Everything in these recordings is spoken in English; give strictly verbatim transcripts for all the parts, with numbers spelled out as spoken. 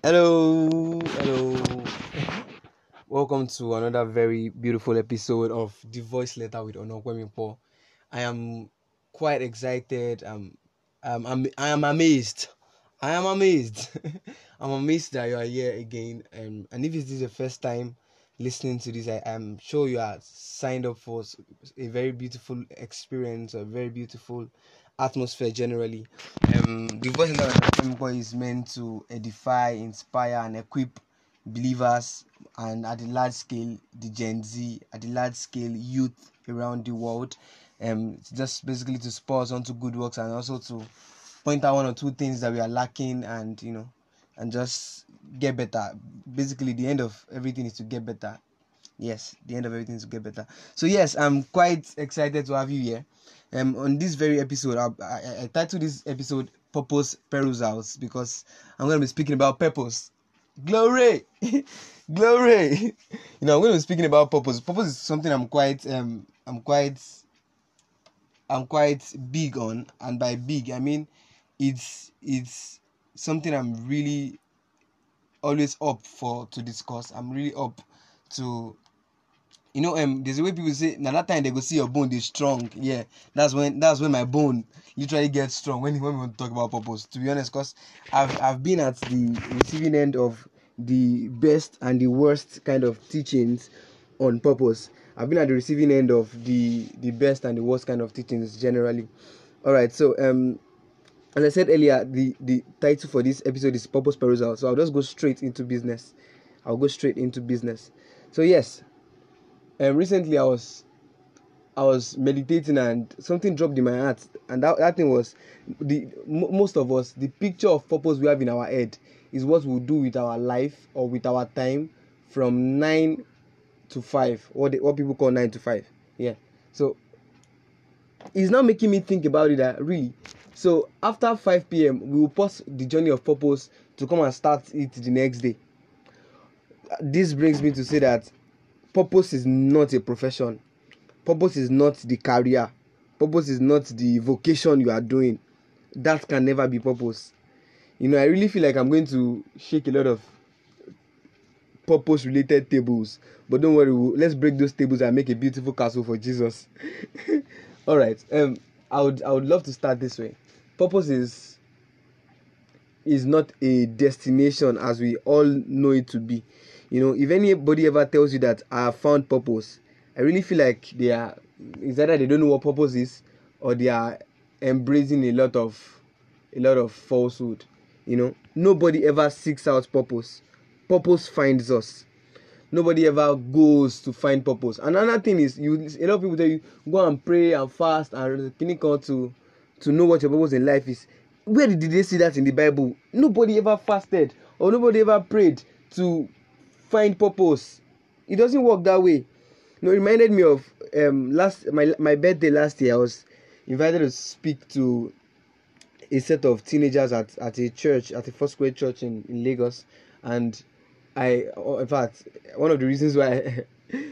Hello, hello. Welcome to another very beautiful episode of The Voice Letter with Onokwemipo. I am quite excited. Um, um, I'm, I am amazed. I am amazed. I'm amazed that you are here again. Um, and if this is the first time listening to this, I am sure you are signed up for a very beautiful experience, a very beautiful atmosphere generally. Um, the Voice Letter with Onokwemipo is meant to edify, inspire, and equip believers, and at the large scale the Gen Z, at the large scale youth around the world. Um it's just basically to spur us onto good works, and also to point out one or two things that we are lacking, and you know and just get better. Basically the end of everything is to get better. Yes, the end of everything is to get better. So yes, I'm quite excited to have you here. Um on this very episode, I, I, I titled this episode Purpose Perusals, because I'm going to be speaking about purpose. Glory, glory. You know, I'm going to be speaking about purpose. Purpose is something I'm quite, um, I'm quite, I'm quite big on, and by big I mean it's it's something I'm really always up for to discuss. I'm really up to, you know, um, there's a way people say, now that time they go see your bone, they strong. Yeah, that's when that's when my bone literally gets strong when when we want to talk about purpose. To be honest, cause I've I've been at the receiving end of the best and the worst kind of teachings on purpose. I've been at the receiving end of the the best and the worst kind of teachings generally. All right, so um. As I said earlier, the, the title for this episode is Purpose Perusal. So I'll just go straight into business. I'll go straight into business. So yes, um, recently I was I was meditating, and something dropped in my heart, and that, that thing was the m- most of us, the picture of purpose we have in our head is what we'll do with our life or with our time from nine to five, what they, what people call nine to five. Yeah. So it's now making me think about it, that really, so after five p.m. we will pause the journey of purpose to come and start it the next day. This brings me to say that purpose is not a profession. Purpose is not the career. Purpose is not the vocation you are doing. That can never be purpose. You know, I really feel like I'm going to shake a lot of purpose related tables, but don't worry, we'll, let's break those tables and make a beautiful castle for Jesus. All right. Um, I would I would love to start this way. Purpose is is not a destination as we all know it to be. You know, if anybody ever tells you that I have found purpose, I really feel like they are, it's either they don't know what purpose is, or they are embracing a lot of a lot of falsehood. You know, nobody ever seeks out purpose. Purpose finds us. Nobody ever goes to find purpose. Another thing is, you a lot of people tell you go and pray and fast and clinical to to know what your purpose in life is. Where did they see that in the Bible? Nobody ever fasted or nobody ever prayed to find purpose. It doesn't work that way. You know, it reminded me of um last my my birthday last year. I was invited to speak to a set of teenagers at, at a church, at a first grade church in, in Lagos, and I, in fact, one of the reasons why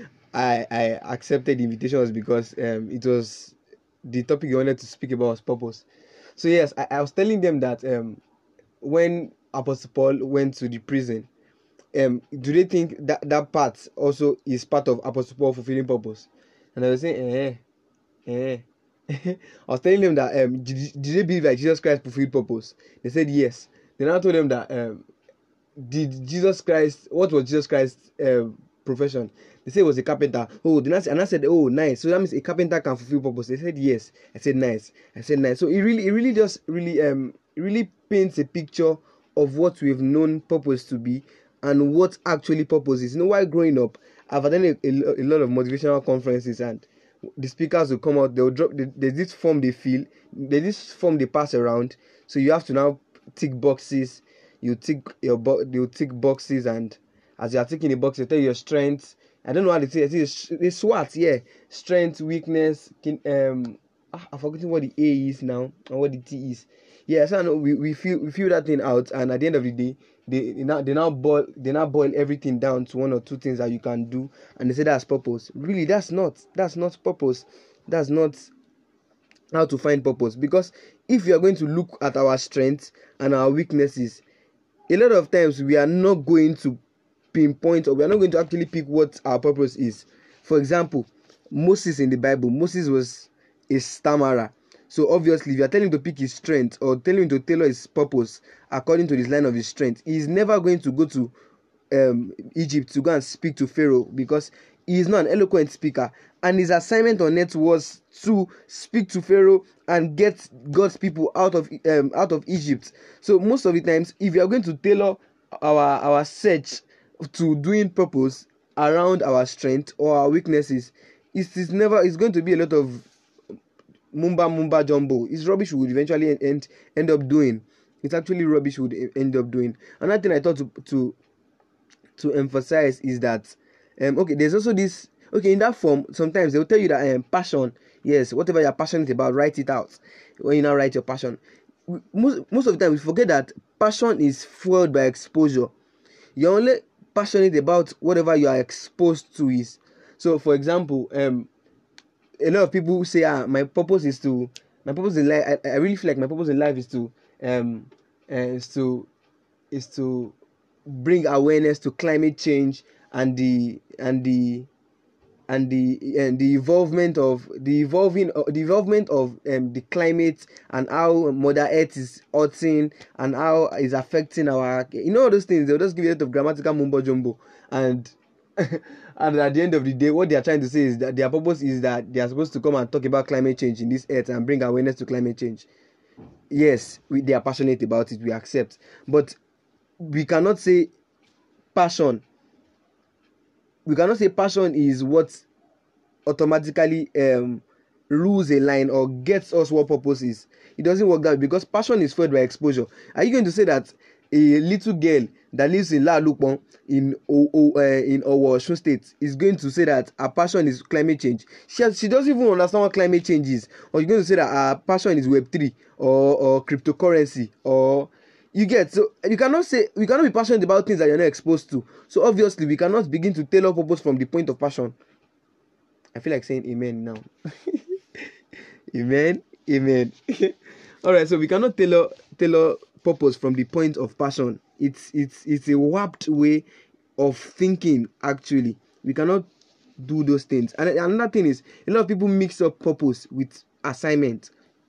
I I accepted the invitation was because um it was the topic you wanted to speak about was purpose. So yes, I, I was telling them that um when Apostle Paul went to the prison, um do they think that that part also is part of Apostle Paul fulfilling purpose? And I was saying, eh, eh. I was telling them that um did, did they believe that Jesus Christ fulfilled purpose? They said yes. Then I told them that um did Jesus Christ, what was Jesus Christ's um, profession? They said he was a carpenter. Oh, then I, and I said, oh, nice. So that means a carpenter can fulfill purpose. They said yes. I said nice. I said nice. So it really, it really just really um it really paints a picture of what we've known purpose to be and what actually purpose is. You know, while growing up, I've attended a, a, a lot of motivational conferences, and the speakers will come out. They'll drop. They, there's this form they fill. There's this form they pass around. So you have to now tick boxes. You tick your bo- you tick boxes, and as you are ticking the box, they tell you your strengths. I don't know how they say it. It's, it's SWOT, yeah. Strength, weakness. Can, um, ah, I'm forgetting what the A is now and what the T is. Yeah, so I know we, we feel we feel that thing out, and at the end of the day, they, they now they now boil they now boil everything down to one or two things that you can do, and they say that's purpose. Really, that's not that's not purpose. That's not how to find purpose. Because if you are going to look at our strengths and our weaknesses, a lot of times we are not going to pinpoint, or we are not going to actually pick what our purpose is. For example, Moses in the Bible, Moses was a stammerer. So obviously, if you are telling him to pick his strength or telling him to tailor his purpose according to this line of his strength, he is never going to go to um, Egypt to go and speak to Pharaoh, because he is not an eloquent speaker, and his assignment on earth was to speak to Pharaoh and get God's people out of um, out of Egypt. So most of the times, if you are going to tailor our our search to doing purpose around our strength or our weaknesses, it is never it's going to be a lot of mumba mumba jumbo. It's rubbish we would eventually end end up doing. It's actually rubbish we would end up doing. Another thing I thought to to to emphasize is that um okay, there's also this, okay, in that form sometimes they'll tell you that um, passion, yes, whatever you're passionate about, write it out. When you now write your passion, most most of the time we forget that passion is fueled by exposure. You're only passionate about whatever you are exposed to is. So for example, um a lot of people say, ah, my purpose is to my purpose in life, I, I really feel like my purpose in life is to um uh, is to is to bring awareness to climate change and the and the and the and the evolvement of the evolving uh, the evolvement of um, the climate, and how Mother Earth is hurting and how it's affecting our, you know, all those things. They'll just give you a lot of grammatical mumbo jumbo, and and at the end of the day, what they are trying to say is that their purpose is that they are supposed to come and talk about climate change in this earth and bring awareness to climate change. Yes, we, they are passionate about it, we accept, but we cannot say passion we cannot say passion is what automatically um rules a line or gets us what purpose is. It doesn't work that way, because passion is fueled by exposure. Are you going to say that a little girl that lives in La Lupon in o, o, uh, in Owo, Osun State, is going to say that her passion is climate change? She has, she doesn't even understand what climate change is. Or you're going to say that her passion is Web three or or cryptocurrency, or you get. So you cannot say, we cannot be passionate about things that you're not exposed to. So obviously we cannot begin to tailor purpose from the point of passion. I feel like saying amen now. Amen. Amen. All right, so we cannot tailor tailor purpose from the point of passion. It's it's it's a warped way of thinking. Actually, we cannot do those things. And another thing is, a lot of people mix up purpose with assignment.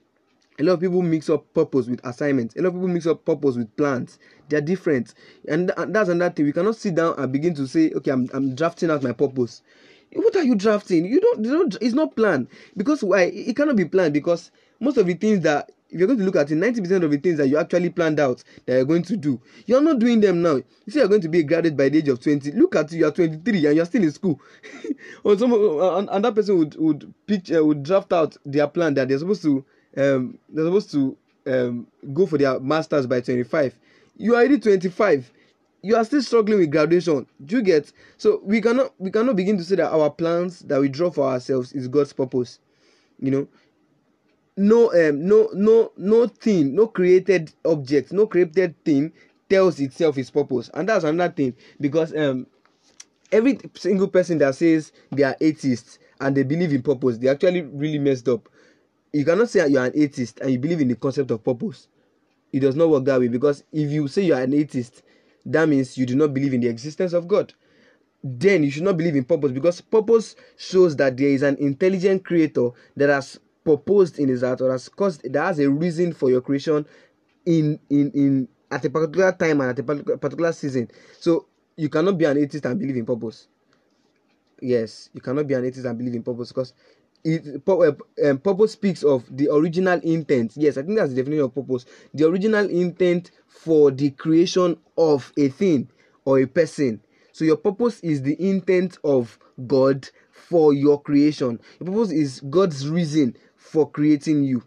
A lot of people mix up purpose with assignments. A lot of people mix up purpose with plans. They're different, and, and that's another thing. We cannot sit down and begin to say, okay, I'm I'm drafting out my purpose. What are you drafting? You don't, you don't it's not planned. Because why? It cannot be planned, because most of the things that, if you're going to look at it, ninety percent of the things that you actually planned out that you're going to do, you're not doing them now. You say you're going to be a graduate by the age of twenty. Look at you, you're twenty-three and you're still in school. Or some and, and that person would would picture would draft out their plan that they're supposed to um they're supposed to um go for their masters by twenty-five. You are already twenty-five. You are still struggling with graduation. Do you get? So we cannot we cannot begin to say that our plans that we draw for ourselves is God's purpose. You know, no um no no no thing, no created object, no created thing tells itself its purpose. And that's another thing, because um every single person that says they are atheists and they believe in purpose, they actually really messed up. You cannot say you are an atheist and you believe in the concept of purpose. It does not work that way, because if you say you are an atheist, that means you do not believe in the existence of God. Then you should not believe in purpose, because purpose shows that there is an intelligent creator that has proposed in his heart, or has caused, that has a reason for your creation in in in at a particular time and at a particular season. So you cannot be an atheist and believe in purpose. Yes, you cannot be an atheist and believe in purpose, because it um, purpose speaks of the original intent. Yes, I think that's the definition of purpose. The original intent for the creation of a thing or a person. So your purpose is the intent of God for your creation. Your purpose is God's reason for creating you.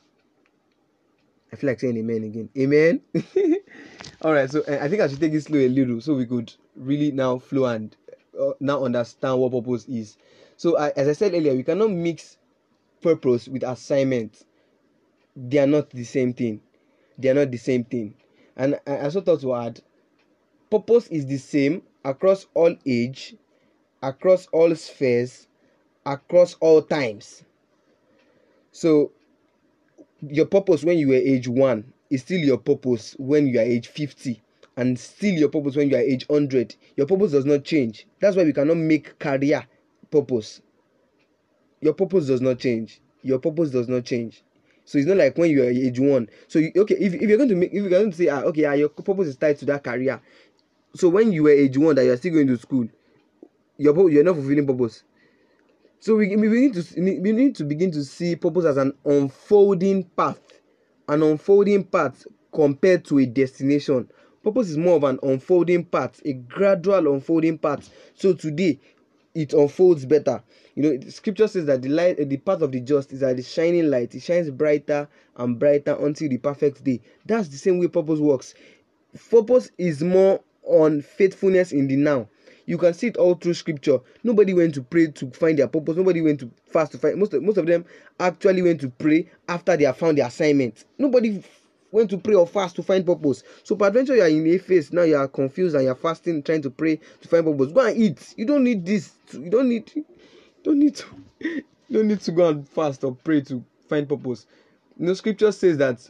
I feel like saying amen again. Amen. All right, so uh, I think I should take it slow a little, so we could really now flow and uh, now understand what purpose is. So uh, as I said earlier, we cannot mix purpose with assignment. They are not the same thing. They are not the same thing. And I also thought to add, purpose is the same across all age, across all spheres, across all times. So your purpose when you were age one is still your purpose when you are age fifty and still your purpose when you are age one hundred. Your purpose does not change. That's why we cannot make career purpose. Your purpose does not change. Your purpose does not change. So it's not like when you are age one. So you, okay, if, if you're going to make, if you're going to say, ah, okay, ah, your purpose is tied to that career. So when you were age one, that you're still going to school, your you're not fulfilling purpose. So we, we need to we need to begin to see purpose as an unfolding path, an unfolding path compared to a destination. Purpose is more of an unfolding path, a gradual unfolding path. So today, it unfolds better. You know, the scripture says that the light, the path of the just is like the shining light. It shines brighter and brighter until the perfect day. That's the same way purpose works. Purpose is more on faithfulness in the now. You can see it all through scripture. Nobody went to pray to find their purpose. Nobody went to fast to find. Most of, most of them actually went to pray after they have found their assignment. Nobody went to pray or fast to find purpose. So peradventure you are in a phase now, you are confused and you are fasting, trying to pray to find purpose. Go and eat. You don't need this. You don't need. You don't need to. You don't need to go and fast or pray to find purpose. You know, scripture says that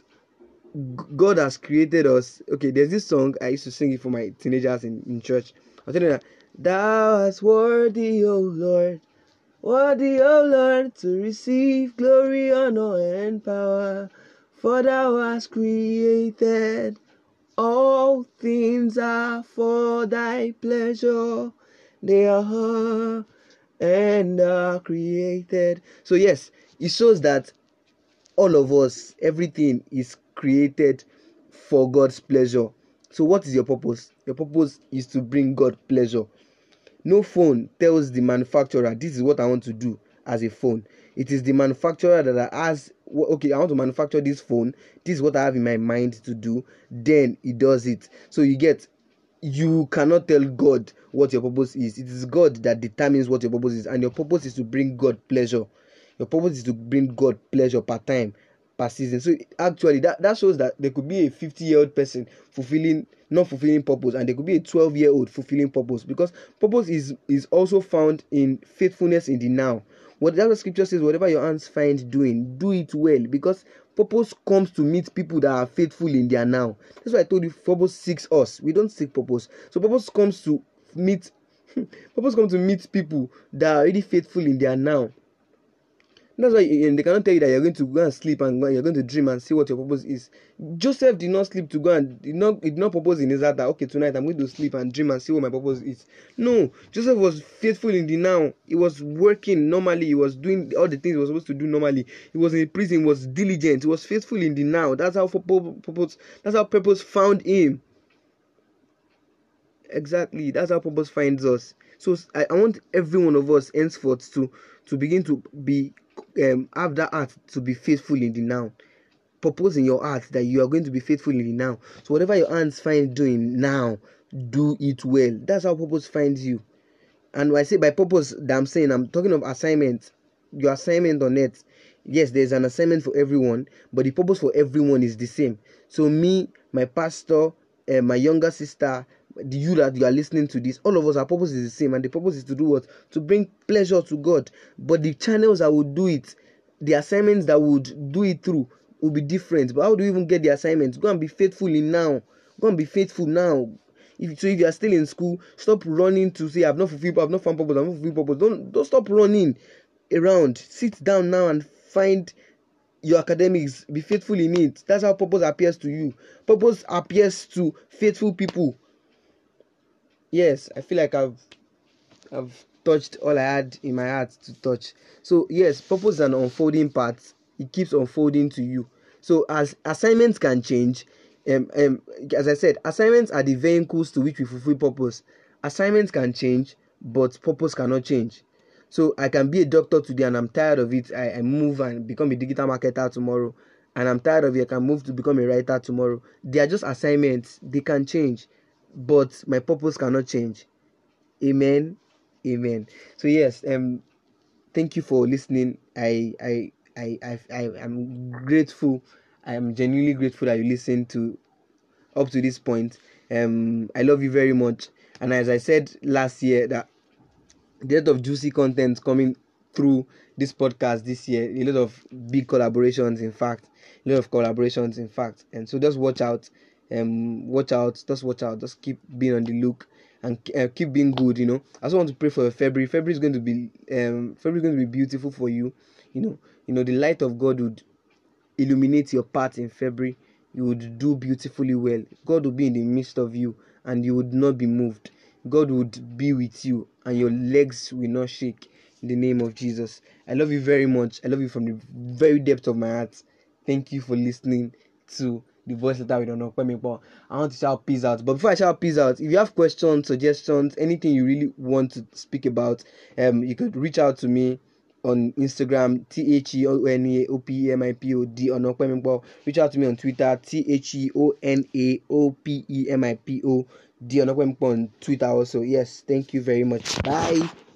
God has created us. Okay, there's this song I used to sing it for my teenagers in, in church. I was telling them that thou art worthy, O Lord, worthy, O Lord, to receive glory, honor, and power. For thou hast created all things are for thy pleasure. They are and are created. So yes, it shows that all of us, everything is created for God's pleasure. So what is your purpose? Your purpose is to bring God pleasure. No phone tells the manufacturer, this is what I want to do as a phone. It is the manufacturer that has, okay, I want to manufacture this phone. This is what I have in my mind to do. Then he does it. So you get, you cannot tell God what your purpose is. It is God that determines what your purpose is. And your purpose is to bring God pleasure. Your purpose is to bring God pleasure per time, per season. So actually, that, that shows that there could be a fifty-year-old person fulfilling, not fulfilling purpose, and there could be a twelve-year-old fulfilling purpose, because purpose is, is also found in faithfulness in the now. Whatever scripture says, whatever your hands find doing, do it well, because purpose comes to meet people that are faithful in their now. That's why I told you, purpose seeks us. We don't seek purpose. So purpose comes to meet, purpose comes to meet people that are already faithful in their now. That's why and they cannot tell you that you're going to go and sleep and you're going to dream and see what your purpose is. Joseph did not sleep to go and did not, did not purpose in his heart that, okay, tonight I'm going to sleep and dream and see what my purpose is. No, Joseph was faithful in the now. He was working normally. He was doing all the things he was supposed to do normally. He was in prison. He was diligent. He was faithful in the now. That's how purpose. That's how purpose found him. Exactly. That's how purpose finds us. So I, I want every one of us henceforth to to begin to be um have that heart to be faithful in the now. Purpose in your heart that you are going to be faithful in the now. So whatever your hands find doing now, do it well. That's how purpose finds you. And when I say by purpose that I'm saying, I'm talking of assignment. Your assignment on it. Yes, there's an assignment for everyone, but the purpose for everyone is the same. So me, my pastor, uh, my younger sister, the you that you are listening to this, all of us, our purpose is the same, and the purpose is to do what? To bring pleasure to God. But the channels that would do it, the assignments that would do it through will be different. But how do you even get the assignments? Go and be faithful in now. Go and be faithful now. If so, if you are still in school, stop running to say I've not fulfilled, I've not found purpose, I've not fulfilled purpose. Don't don't stop running around. Sit down now and find your academics. Be faithful in it. That's how purpose appears to you. Purpose appears to faithful people. Yes, I feel like I've I've touched all I had in my heart to touch. So yes, purpose is an unfolding path. It keeps unfolding to you. So as assignments can change, um, um, as I said, assignments are the vehicles to which we fulfill purpose. Assignments can change, but purpose cannot change. So I can be a doctor today and I'm tired of it. I, I move and become a digital marketer tomorrow. And I'm tired of it. I can move to become a writer tomorrow. They are just assignments. They can change. But my purpose cannot change. Amen. Amen. So yes, um thank you for listening. I I I I I am grateful. I am genuinely grateful that you listened to up to this point. Um I love you very much. And as I said last year, that there's a lot of juicy content coming through this podcast this year. A lot of big collaborations, in fact. A lot of collaborations, in fact. And so just watch out. Um, watch out, just watch out, just keep being on the look and uh, keep being good. You know, I also want to pray for February. February is going to be um, February is going to be beautiful for you. You know, you know the light of God would illuminate your path in February. You would do beautifully well. God will be in the midst of you, and you would not be moved. God would be with you, and your legs will not shake. In the name of Jesus, I love you very much. I love you from the very depth of my heart. Thank you for listening to the voice letter with Onokpemipo. I want to shout peace out. But before I shout peace out, if you have questions, suggestions, anything you really want to speak about, um, you could reach out to me on Instagram, T H E O N A O P E M I P O D Onokpemipo. Reach out to me on Twitter, T H E O N A O P E M I P O D Onokpemipo on Twitter also. Yes, thank you very much. Bye.